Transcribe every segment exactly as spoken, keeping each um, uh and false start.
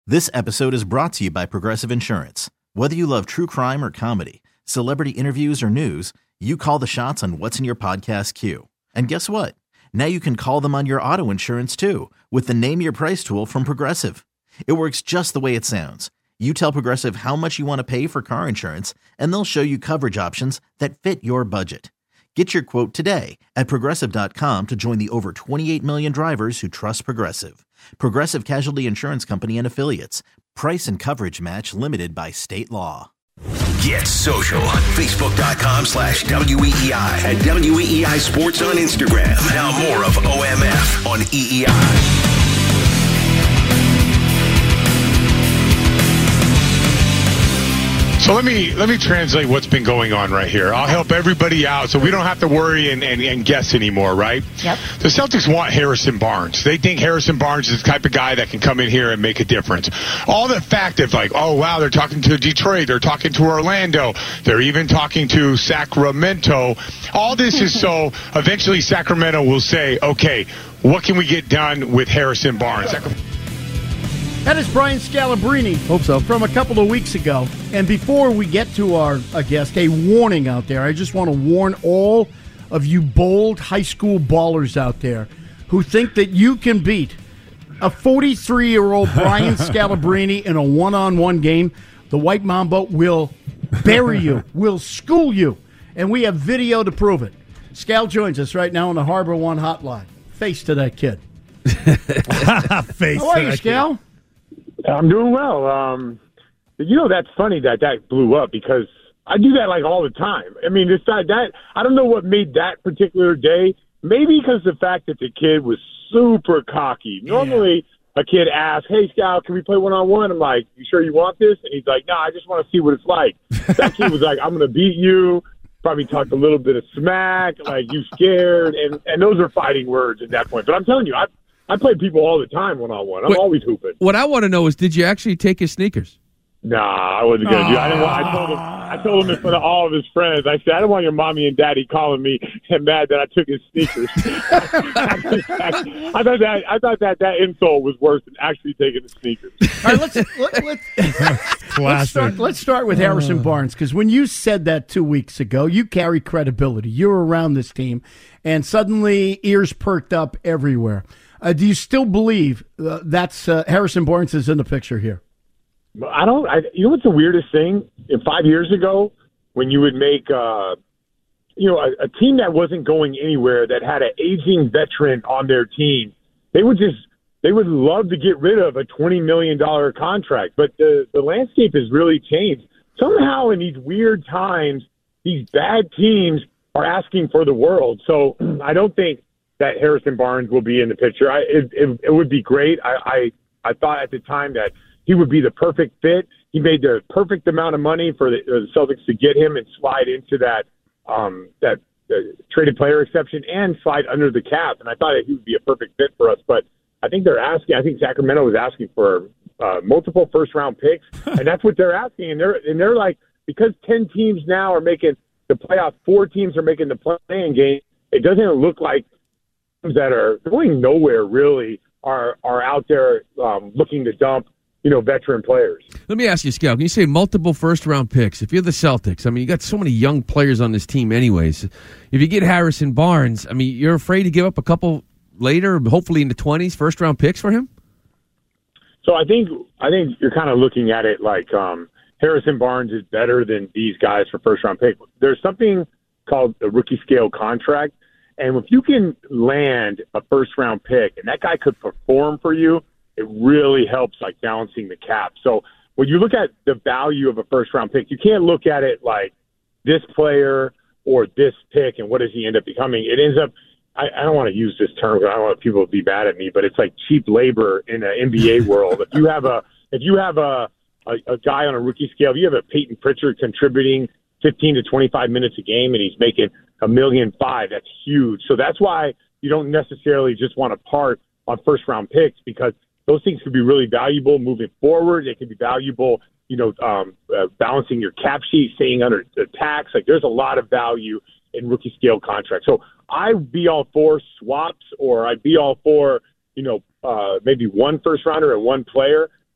This episode is brought to you by Progressive Insurance. Whether you love true crime or comedy, celebrity interviews or news, you call the shots on what's in your podcast queue. And guess what? Now you can call them on your auto insurance too with the Name Your Price tool from Progressive. It works just the way it sounds. You tell Progressive how much you want to pay for car insurance, and they'll show you coverage options that fit your budget. Get your quote today at Progressive dot com to join the over twenty-eight million drivers who trust Progressive. Progressive Casualty Insurance Company and Affiliates. Price and coverage match limited by state law. Get social. Facebook.com slash WEEI and W E E I Sports on Instagram. Now more of O M F on E E I. So let me let me translate what's been going on right here. I'll help everybody out so we don't have to worry and, and, and guess anymore, right? Yep. The Celtics want Harrison Barnes. They think Harrison Barnes is the type of guy that can come in here and make a difference. All the fact of like, oh, wow, they're talking to Detroit, they're talking to Orlando, they're even talking to Sacramento. All this is so eventually Sacramento will say, okay, what can we get done with Harrison Barnes? That is Brian Scalabrine. Hope so. From a couple of weeks ago. And before we get to our uh, guest, a warning out there. I just want to warn all of you bold high school ballers out there who think that you can beat a forty-three-year-old Brian Scalabrine in a one-on-one game. The White Mamba will bury you, will school you. And we have video to prove it. Scal joins us right now on the Harbor One hotline. Face to that kid. Face How are to you, that Scal? Kid. I'm doing well. Um, you know, that's funny that that blew up because I do that like all the time. I mean, it's not that I don't know what made that particular day. Maybe because the fact that the kid was super cocky. Normally, yeah. a kid asks, "Hey, Scal, can we play one on one?" I'm like, "You sure you want this?" And he's like, "No, I just want to see what it's like." That kid was like, "I'm going to beat you." Probably talked a little bit of smack, like you scared, and and those are fighting words at that point. But I'm telling you, I. I play people all the time one-on-one. I'm Wait, always hooping. What I want to know is, did you actually take his sneakers? Nah, I wasn't going to do it. I, didn't want, I told him I told him in front of all of his friends. I said, I don't want your mommy and daddy calling me and mad that I took his sneakers. I, I thought that I thought that that insult was worse than actually taking the sneakers. All right, let's, let, let's, let's, start, let's start with Harrison Barnes, because when you said that two weeks ago, you carry credibility. You're around this team, and suddenly ears perked up everywhere. Uh, do you still believe uh, that's uh, Harrison Barnes is in the picture here? I don't. I, you know what's the weirdest thing? In five years ago, when you would make, uh, you know, a, a team that wasn't going anywhere, that had an aging veteran on their team, they would just they would love to get rid of a twenty million dollar contract. But the the landscape has really changed. Somehow, in these weird times, these bad teams are asking for the world. So I don't think that Harrison Barnes will be in the picture. I, it, it, it would be great. I, I, I thought at the time that he would be the perfect fit. He made the perfect amount of money for the, the Celtics to get him and slide into that um, that uh, traded player exception and slide under the cap. And I thought that he would be a perfect fit for us. But I think they're asking. I think Sacramento was asking for uh, multiple first round picks, and that's what they're asking. And they're and they're like, because ten teams now are making the playoff, four teams are making the playing game. It doesn't look like that are going nowhere really are are out there um, looking to dump, you know, veteran players. Let me ask you, Scal, can you say multiple first-round picks? If you're the Celtics, I mean, you got so many young players on this team anyways. If you get Harrison Barnes, I mean, you're afraid to give up a couple later, hopefully in the twenties, first-round picks for him? So I think I think you're kind of looking at it like um, Harrison Barnes is better than these guys for first-round pick. There's something called a rookie scale contract. And if you can land a first-round pick and that guy could perform for you, it really helps, like, balancing the cap. So when you look at the value of a first-round pick, you can't look at it like this player or this pick and what does he end up becoming. It ends up – I don't want to use this term because I don't want people to be mad at me, but it's like cheap labor in the N B A world. If you have a if you have a, a, a guy on a rookie scale, if you have a Peyton Pritchard contributing fifteen to twenty-five minutes a game and he's making – a million five, that's huge. So that's why you don't necessarily just want to part on first round picks, because those things could be really valuable moving forward. They could be valuable, you know, um, uh, balancing your cap sheet, staying under the tax. Like there's a lot of value in rookie scale contracts. So I'd be all for swaps, or I'd be all for, you know, uh, maybe one first rounder and one player.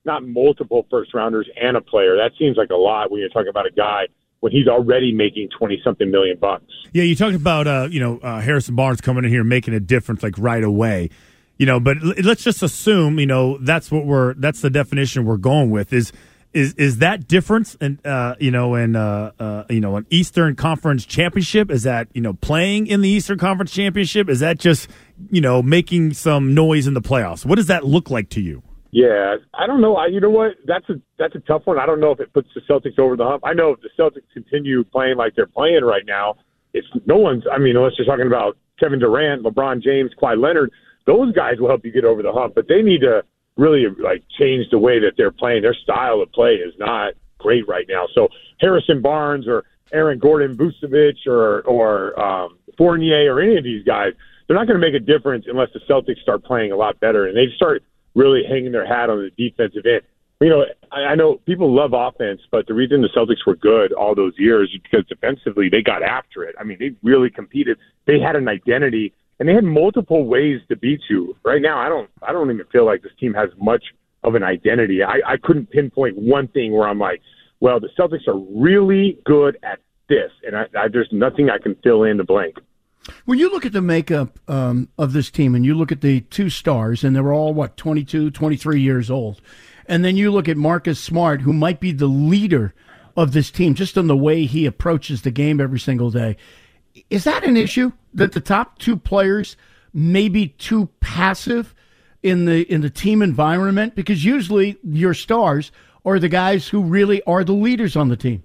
not multiple first rounders and a player. That seems like a lot when you're talking about a guy when he's already making twenty something million bucks. Yeah, you talked about uh, you know uh, Harrison Barnes coming in here making a difference like right away. You know, but l- let's just assume you know that's what we're that's the definition we're going with is is is that difference and uh, you know in uh, uh, you know an Eastern Conference championship, is that you know playing in the Eastern Conference championship, is that just you know making some noise in the playoffs? What does that look like to you? Yeah, I don't know. I, you know what? That's a that's a tough one. I don't know if it puts the Celtics over the hump. I know if the Celtics continue playing like they're playing right now, it's no one's. I mean, unless you're talking about Kevin Durant, LeBron James, Kawhi Leonard, those guys will help you get over the hump. But they need to really like change the way that they're playing. Their style of play is not great right now. So Harrison Barnes or Aaron Gordon, Vucevic or or um, Fournier or any of these guys, they're not going to make a difference unless the Celtics start playing a lot better and they start really hanging their hat on the defensive end. You know, I, I know people love offense, but the reason the Celtics were good all those years is because defensively they got after it. I mean, they really competed. They had an identity, and they had multiple ways to beat you. Right now, I don't, I don't even feel like this team has much of an identity. I, I couldn't pinpoint one thing where I'm like, well, the Celtics are really good at this, and I, I, there's nothing I can fill in the blank. When you look at the makeup um, of this team and you look at the two stars, and they're all, what, twenty-two, twenty-three years old, and then you look at Marcus Smart, who might be the leader of this team just on the way he approaches the game every single day, is that an issue that the top two players may be too passive in the in the team environment? Because usually your stars are the guys who really are the leaders on the team.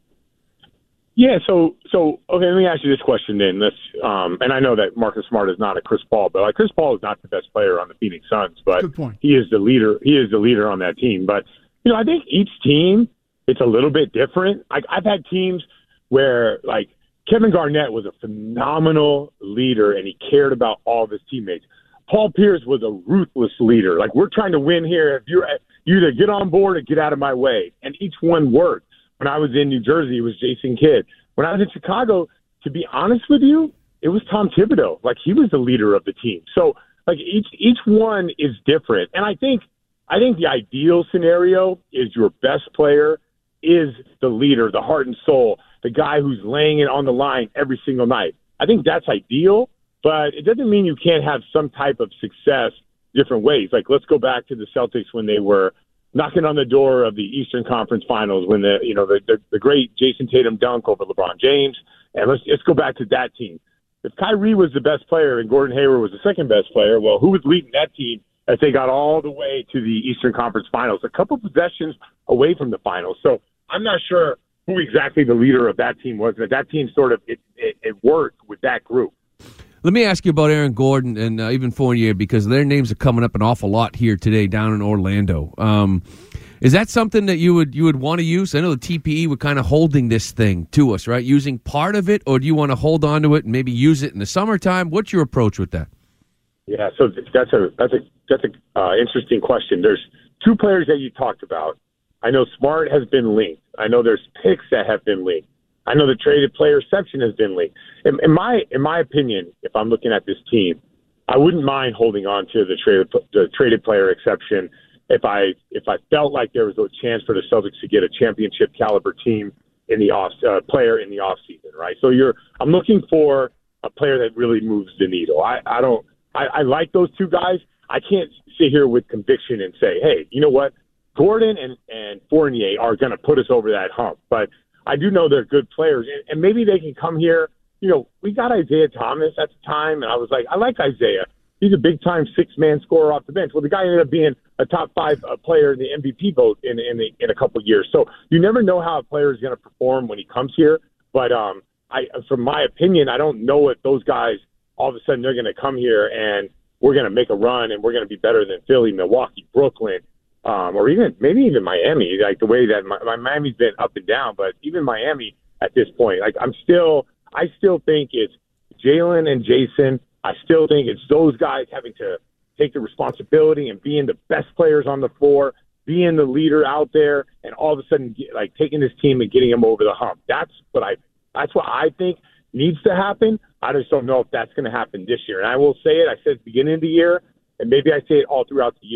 Yeah, so so okay. Let me ask you this question then. This, um, and I know that Marcus Smart is not a Chris Paul, but like Chris Paul is not the best player on the Phoenix Suns, but Good point. he is the leader. He is the leader on that team. But you know, I think each team it's a little bit different. Like I've had teams where like Kevin Garnett was a phenomenal leader and he cared about all of his teammates. Paul Pierce was a ruthless leader. Like we're trying to win here. If you're you either get on board or get out of my way, and each one worked. When I was in New Jersey, it was Jason Kidd. When I was in Chicago, to be honest with you, it was Tom Thibodeau. Like he was the leader of the team. So like each each one is different. And I think I think the ideal scenario is your best player is the leader, the heart and soul, the guy who's laying it on the line every single night. I think that's ideal, but it doesn't mean you can't have some type of success different ways. Like let's go back to the Celtics when they were knocking on the door of the Eastern Conference Finals when the you know the, the the great Jason Tatum dunk over LeBron James, and let's let's go back to that team. If Kyrie was the best player and Gordon Hayward was the second best player, well, who was leading that team as they got all the way to the Eastern Conference Finals, a couple possessions away from the finals? So I'm not sure who exactly the leader of that team was, but that team sort of it, it, it worked with that group. Let me ask you about Aaron Gordon and uh, even Fournier, because their names are coming up an awful lot here today down in Orlando. Um, is that something that you would you would want to use? I know the T P E were kind of holding this thing to us, right? Using part of it, or do you want to hold on to it and maybe use it in the summertime? What's your approach with that? Yeah, so that's a that's a that's a uh, interesting question. There's two players that you talked about. I know Smart has been linked. I know there's picks that have been linked. I know the traded player exception has been linked. In, in my in my opinion, if I'm looking at this team, I wouldn't mind holding on to the traded the traded player exception if I if I felt like there was a chance for the Celtics to get a championship caliber team in the off uh, player in the off season, right? So you're I'm looking for a player that really moves the needle. I, I don't I, I like those two guys. I can't sit here with conviction and say, hey, you know what, Gordon and and Fournier are going to put us over that hump, but I do know they're good players, and, and maybe they can come here. You know, we got Isaiah Thomas at the time, and I was like, I like Isaiah. He's a big-time six-man scorer off the bench. Well, the guy ended up being a top five uh, player in the M V P vote in in, the, in a couple of years. So you never know how a player is going to perform when he comes here. But um, I, from my opinion, I don't know if those guys all of a sudden they're going to come here and we're going to make a run and we're going to be better than Philly, Milwaukee, Brooklyn. Um, or even maybe even Miami, like the way that my, my Miami's been up and down, but even Miami at this point, like I'm still, I still think it's Jalen and Jason. I still think it's those guys having to take the responsibility and being the best players on the floor, being the leader out there, and all of a sudden get, like taking this team and getting them over the hump. That's what I, that's what I think needs to happen. I just don't know if that's going to happen this year. And I will say it. I said at the beginning of the year, and maybe I say it all throughout the year.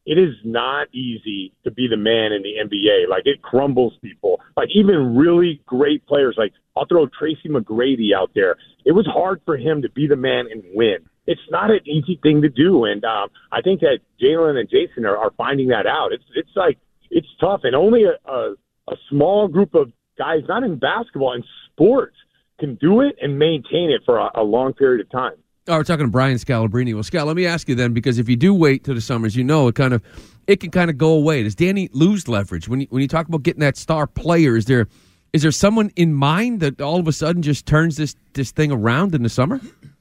it is not easy to be the man in the N B A. Like, it crumbles people. Like, even really great players, like, I'll throw Tracy McGrady out there. It was hard for him to be the man and win. It's not an easy thing to do, and um, I think that Jalen and Jason are, are finding that out. It's it's like it's tough, and only a, a, a small group of guys, not in basketball, in sports, can do it and maintain it for a, a long period of time. Oh, we're talking to Brian Scalabrine. Well, Scal, let me ask you then, because if you do wait till the summers, you know it kind of it can kind of go away. Does Danny lose leverage when you, when you talk about getting that star player? Is there is there someone in mind that all of a sudden just turns this this thing around in the summer?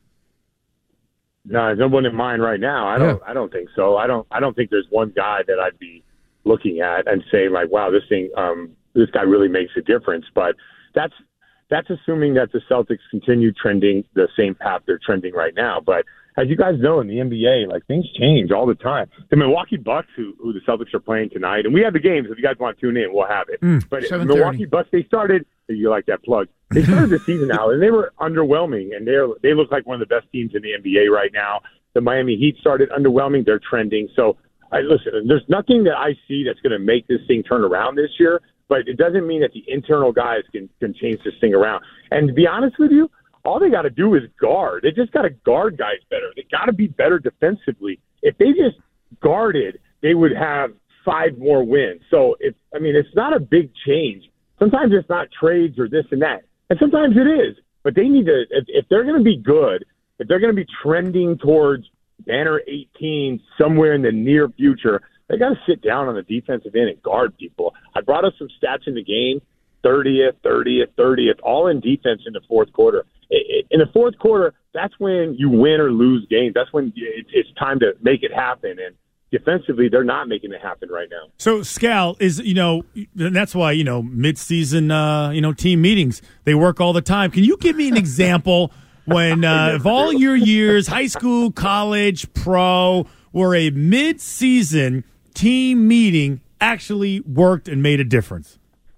No, there's no one in mind right now. I don't. Yeah. I don't think so. I don't. I don't think there's one guy that I'd be looking at and saying like, "Wow, this thing, um, this guy really makes a difference." But that's that's assuming that the Celtics continue trending the same path they're trending right now. But as you guys know, in the N B A, like things change all the time. The Milwaukee Bucks, who, who the Celtics are playing tonight, and we have the games. If you guys want to tune in, we'll have it. Mm, but Milwaukee Bucks, they started. You like that plug? They started the season out, and they were underwhelming, and they they look like one of the best teams in the N B A right now. The Miami Heat started underwhelming; they're trending. So, I listen. There's nothing that I see that's going to make this thing turn around this year, but it doesn't mean that the internal guys can can change this thing around. And to be honest with you, all they got to do is guard. They just got to guard guys better. They got to be better defensively. If they just guarded, they would have five more wins. So, it's I mean, it's not a big change. Sometimes it's not trades or this and that. And sometimes it is. But they need to, if, if they're going to be good, if they're going to be trending towards banner eighteen somewhere in the near future, they got to sit down on the defensive end and guard people. I brought up some stats in the game, thirtieth, thirtieth, thirtieth, all in defense in the fourth quarter. It, it, in the fourth quarter, that's when you win or lose games. That's when it, it's time to make it happen. And defensively, they're not making it happen right now. So, Scal, is, you know, and that's why, you know, mid-season, uh, you know, team meetings, they work all the time. Can you give me an example when, uh, of all your years, high school, college, pro, where a mid-season team meeting actually worked and made a difference?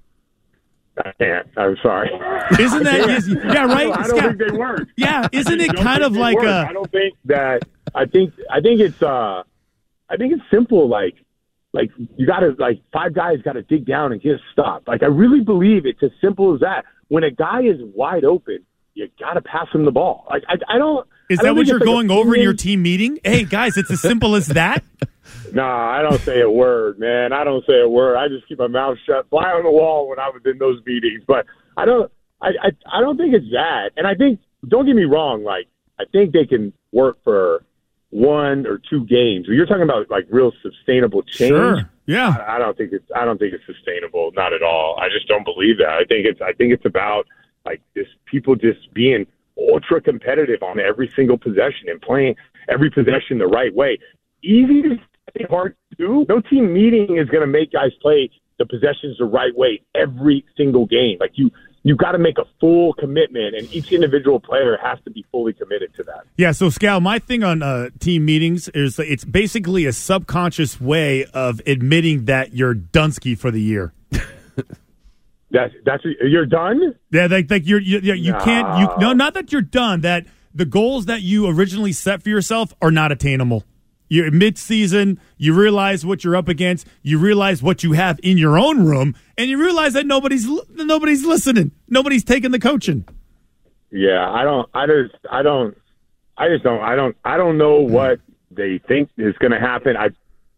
I can't. I'm sorry. Isn't that, is, yeah, right? I don't, I don't think they work. Yeah, isn't it kind of like work. a... I don't think that, I think, I think it's, uh, I think it's simple. Like, like you got to like five guys got to dig down and get a stop. Like, I really believe it's as simple as that. When a guy is wide open, you got to pass him the ball. Like, I, I don't. Is I that don't what you're like going a, over in your team meeting? Hey, guys, it's as simple as that. Nah, I don't say a word, man. I don't say a word. I just keep my mouth shut, fly on the wall when I was in those meetings. But I don't. I, I, I don't think it's that. And I think, don't get me wrong. Like, I think they can work for one or two games. You're talking about like real sustainable change. Sure. Yeah. I, I don't think it's. I don't think it's sustainable. Not at all. I just don't believe that. I think it's. I think it's about like this people just being ultra competitive on every single possession and playing every possession the right way. Easy to say, hard to do. No team meeting is going to make guys play the possessions the right way every single game. Like you. You've got to make a full commitment, and each individual player has to be fully committed to that. Yeah, so, Scal, my thing on uh, team meetings is it's basically a subconscious way of admitting that you're Dunsky for the year. That's that's you're done? Yeah, like, like you're, you you no. can't – you no, not that you're done, that the goals that you originally set for yourself are not attainable. You're mid-season, you realize what you're up against, you realize what you have in your own room, and you realize that nobody's nobody's listening, nobody's taking the coaching. Yeah, I don't, I just, I don't, I just don't, I don't, I don't know what they think is going to happen. I,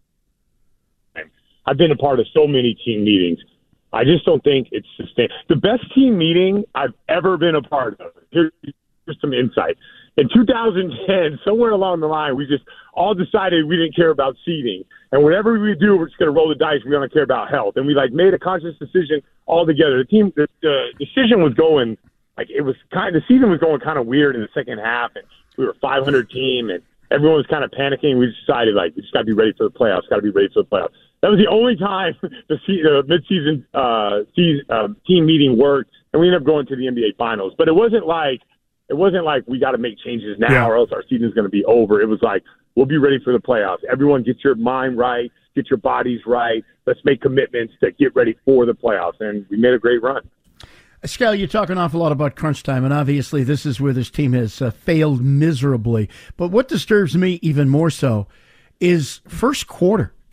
I've been a part of so many team meetings. I just don't think it's sustainable. The best team meeting I've ever been a part of. Here, here's some insight. In two thousand ten, somewhere along the line, we just all decided we didn't care about seeding. And whatever we do, we're just going to roll the dice. We don't care about health. And we, like, made a conscious decision all together. The team, the, the decision was going, like, it was kind of, the season was going kind of weird in the second half. And we were a five hundred team, and everyone was kind of panicking. We decided, like, we just got to be ready for the playoffs, got to be ready for the playoffs. That was the only time the, the mid-season uh, season, uh, team meeting worked, and we ended up going to the N B A Finals. But it wasn't like, It wasn't like we got to make changes now yeah. or else our season's going to be over. It was like, we'll be ready for the playoffs. Everyone get your mind right, get your bodies right. Let's make commitments to get ready for the playoffs. And we made a great run. Scal, you talk an awful lot about crunch time, and obviously this is where this team has uh, failed miserably. But what disturbs me even more so is first quarter.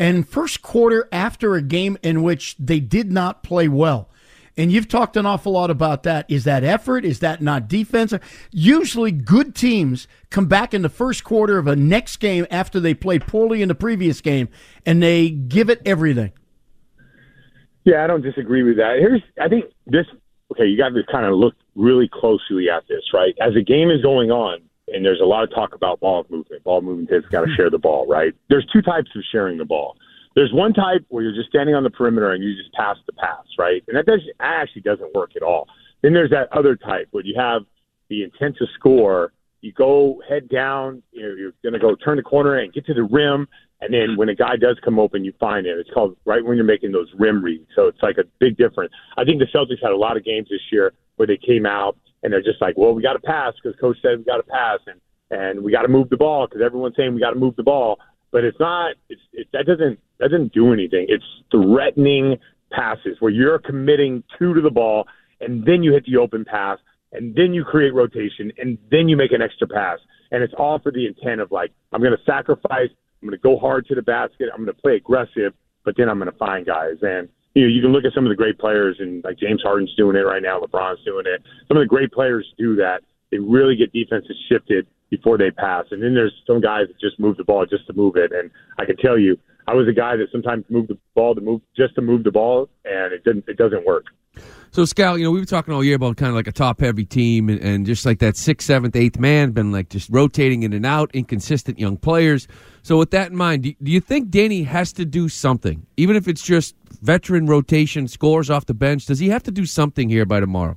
and first quarter after a game in which they did not play well. And you've talked an awful lot about that. Is that effort? Is that not defense? Usually good teams come back in the first quarter of a next game after they played poorly in the previous game, and they give it everything. Yeah, I don't disagree with that. Here's, I think this, okay, you got to kind of look really closely at this, right? As the game is going on, and there's a lot of talk about ball movement. Ball movement has got to share the ball, right? There's two types of sharing the ball. There's one type where you're just standing on the perimeter and you just pass the pass, right? And that, does, that actually doesn't work at all. Then there's that other type where you have the intent to score. You go head down, you know, you're going to go turn the corner and get to the rim, and then when a guy does come open, you find it. It's called right when you're making those rim reads. So it's like a big difference. I think the Celtics had a lot of games this year where they came out and they're just like, well, we got to pass because Coach said we got to pass, and, and we got to move the ball because everyone's saying we got to move the ball. But it's not. It's it, that doesn't that doesn't do anything. It's threatening passes where you're committing two to the ball, and then you hit the open pass, and then you create rotation, and then you make an extra pass, and it's all for the intent of like, I'm going to sacrifice, I'm going to go hard to the basket, I'm going to play aggressive, but then I'm going to find guys. And you know, you can look at some of the great players, and like James Harden's doing it right now, LeBron's doing it. Some of the great players do that. They really get defenses shifted before they pass. And then there's some guys that just move the ball just to move it. And I can tell you, I was a guy that sometimes moved the ball to move just to move the ball, and it didn't. It doesn't work. So, Scal, you know, we've been talking all year about kind of like a top-heavy team and, and just like that sixth, seventh, eighth man, been like just rotating in and out, inconsistent young players. So with that in mind, do, do you think Danny has to do something, even if it's just veteran rotation, scores off the bench? Does he have to do something here by tomorrow?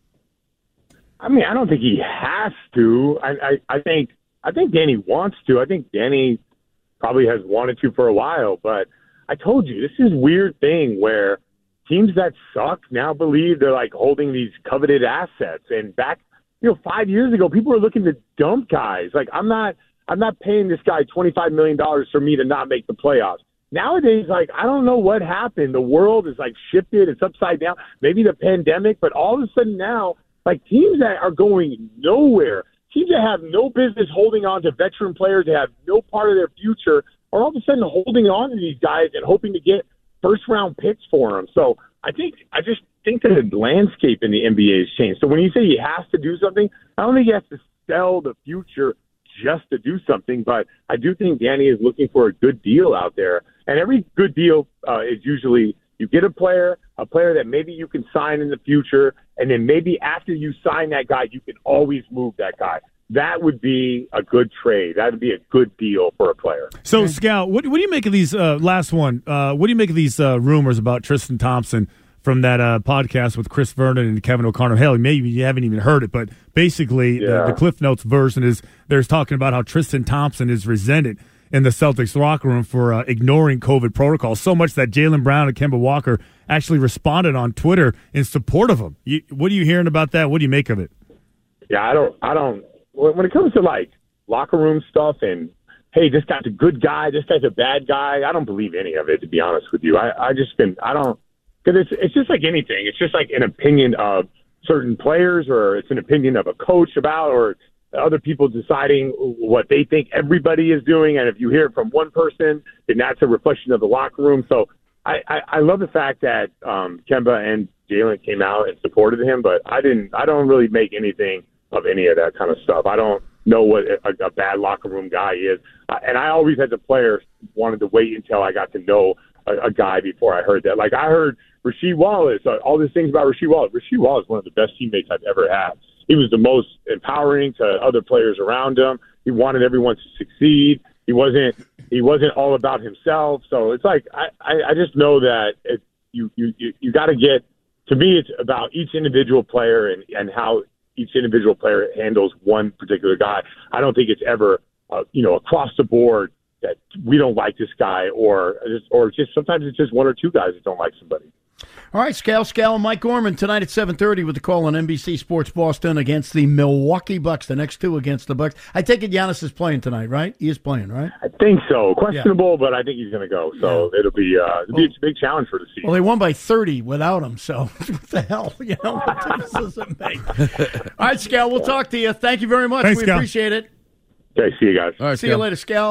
I mean, I don't think he has to. I, I, I think I think Danny wants to. I think Danny probably has wanted to for a while. But I told you, this is a weird thing where teams that suck now believe they're like holding these coveted assets. And back, you know, five years ago, people were looking to dump guys. Like, I'm not, I'm not paying this guy twenty-five million dollars for me to not make the playoffs. Nowadays, like, I don't know what happened. The world is like shifted. It's upside down. Maybe the pandemic, but all of a sudden now, like teams that are going nowhere, teams that have no business holding on to veteran players that have no part of their future are all of a sudden holding on to these guys and hoping to get first-round picks for them. So I think I just think that the landscape in the N B A has changed. So when you say he has to do something, I don't think he has to sell the future just to do something, but I do think Danny is looking for a good deal out there. And every good deal uh, is usually you get a player, a player that maybe you can sign in the future, and then maybe after you sign that guy, you can always move that guy. That would be a good trade. That would be a good deal for a player. So, Scal, what, what do you make of these, uh, last one, uh, what do you make of these uh, rumors about Tristan Thompson from that uh, podcast with Chris Vernon and Kevin O'Connor? Hell, maybe you haven't even heard it, but basically yeah. the, the Cliff Notes version is there's talking about how Tristan Thompson is resented in the Celtics locker room for uh, ignoring COVID protocols, so much that Jaylen Brown and Kemba Walker actually responded on Twitter in support of him. You, what are you hearing about that? What do you make of it? Yeah, I don't, I don't, when it comes to like locker room stuff and, hey, this guy's a good guy, this guy's a bad guy, I don't believe any of it, to be honest with you. I, I just been, I don't, because it's, it's just like anything. It's just like an opinion of certain players, or it's an opinion of a coach about, or other people deciding what they think everybody is doing. And if you hear it from one person, then that's a reflection of the locker room. So I, I, I love the fact that um, Kemba and Jaylen came out and supported him, but I didn't, I don't really make anything of any of that kind of stuff. I don't know what a, a bad locker room guy is. Uh, and I always, as a player, wanted to wait until I got to know a, a guy before I heard that. Like I heard Rasheed Wallace, uh, all these things about Rasheed Wallace. Rasheed Wallace is one of the best teammates I've ever had. He was the most empowering to other players around him. He wanted everyone to succeed. He wasn't, he wasn't all about himself. So it's like, I, I, I just know that it, you, you, you, you got to get, to me, it's about each individual player and, and how each individual player handles one particular guy. I don't think it's ever, uh, you know, across the board that we don't like this guy, or, or just sometimes it's just one or two guys that don't like somebody. All right, Scal, Scal, and Mike Gorman tonight at seven thirty with the call on N B C Sports Boston against the Milwaukee Bucks, the next two against the Bucks. I take it Giannis is playing tonight, right? He is playing, right? I think so. Questionable, yeah. But I think he's going to go. So yeah. it'll be uh, it'll well, be a big challenge for the season. Well, they won by thirty without him, so what the hell? You know, what difference does it make? All right, Scal, we'll talk to you. Thank you very much. Thanks, we Scal. appreciate it. Okay, see you guys. All right, see Scal. you later, Scal.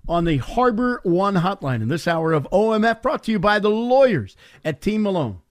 on the Harbor One hotline in this hour of O M F, brought to you by the lawyers at Team Malone.